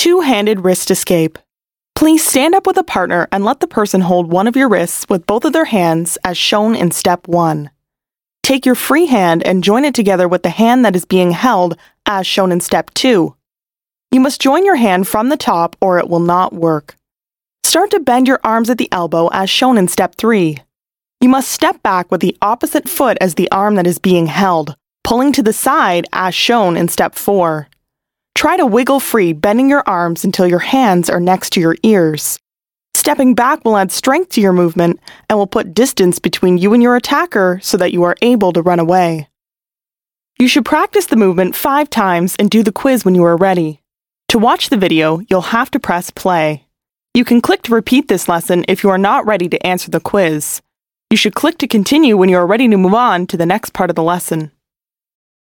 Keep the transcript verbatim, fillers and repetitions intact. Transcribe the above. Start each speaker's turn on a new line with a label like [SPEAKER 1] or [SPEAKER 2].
[SPEAKER 1] Two-handed wrist escape. Please stand up with a partner and let the person hold one of your wrists with both of their hands as shown in step one. Take your free hand and join it together with the hand that is being held as shown in step two. You must join your hand from the top or it will not work. Start to bend your arms at the elbow as shown in step three. You must step back with the opposite foot as the arm that is being held, pulling to the side as shown in step four. Try to wiggle free, bending your arms until your hands are next to your ears. Stepping back will add strength to your movement and will put distance between you and your attacker so that you are able to run away. You should practice the movement five times and do the quiz when you are ready. To watch the video, you'll have to press play. You can click to repeat this lesson if you are not ready to answer the quiz. You should click to continue when you are ready to move on to the next part of the lesson.